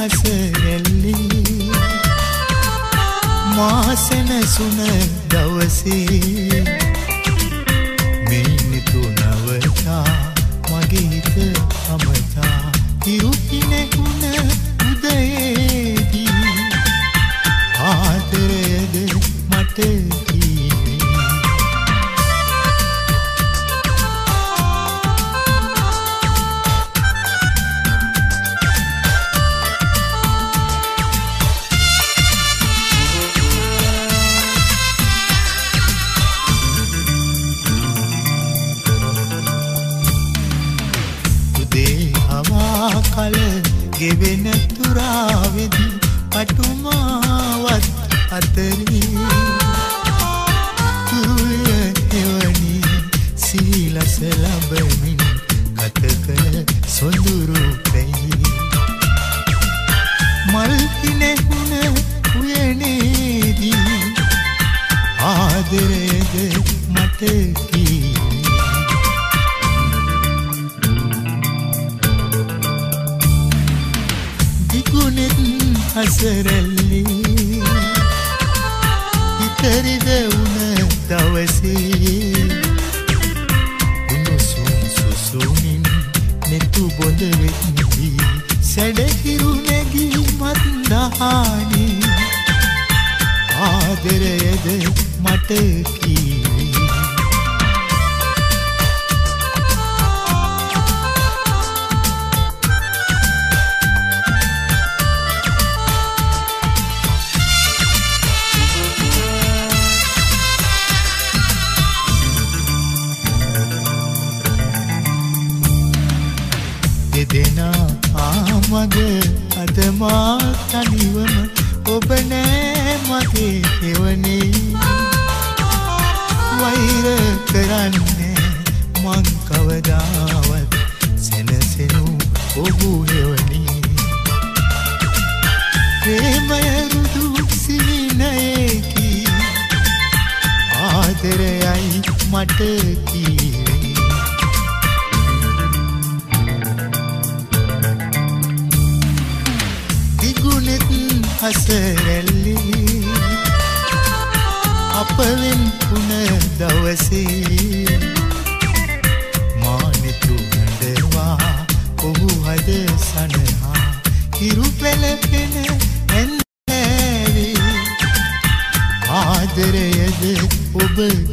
හසරැල්ලි මාසන සුන දවසේ මෙන්න තුනවතා මගේ හිත අමතා ඉරුකිනෙකුණ උදයේදී ආදරයද මට කල ගෙවෙන තුරාවෙදි පටුමාවත් අතරේ තුරුය එවනි සීලස ලබමින් ගත කළ සොඳුරු පැයි මල් කිනෙහුණ උයනේදී ආදරයද මට කී හසරැල්ලි හිතරිද උන දවසේ උණුසුම් සුසුමින් නෙතු බොඳ වෙත්දී සැඩහිරු නැගී මත්දහානි ආදරයද මට කීවි දෙනා ආමග අදමා තනිවම ඔබ නෑ මගේ එවනේ වෛර කරන්නේ මං කවදාවත් සෙනසෙනු ඔබු එවනේ ප්‍රේමය රුදු සිහිනයකි ආදරයයි මට කීවේ හසරැල්ලි අපවෙන් පුන දවසේ මානෙතු නඩවා ඔහු හද සනහා හිරු පැලපෙන ඇන්දෑවේ ආදරයද ඔබ